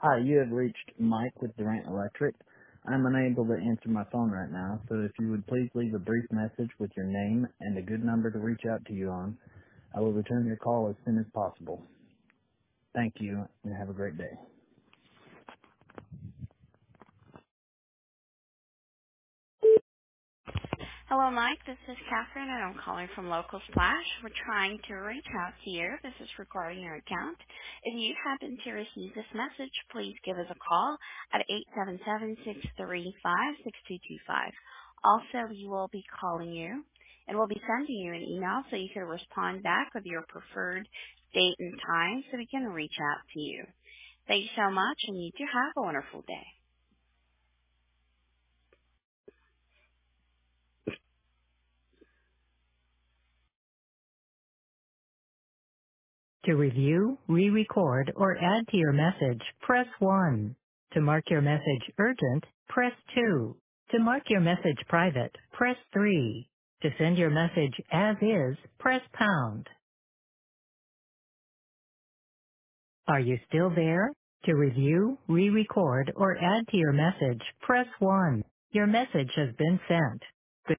Hi, you have reached Mike with Durant Electric. I'm unable to answer my phone right now, so if you would please leave a brief message with your name and a good number to reach out to you on, I will return your call as soon as possible. Thank you, and have a great day. Hello, Mike. This is Catherine, and I'm calling from Local Splash. We're trying to reach out to you. This is regarding your account. If you happen to receive this message, please give us a call at 877-635-6225. Also, we will be calling you, and we'll be sending you an email so you can respond back with your preferred date and time so we can reach out to you. Thank you so much, and you do have a wonderful day. To review, re-record, or add to your message, press 1. To mark your message urgent, press 2. To mark your message private, press 3. To send your message as is, press pound. Are you still there? To review, re-record, or add to your message, press 1. Your message has been sent.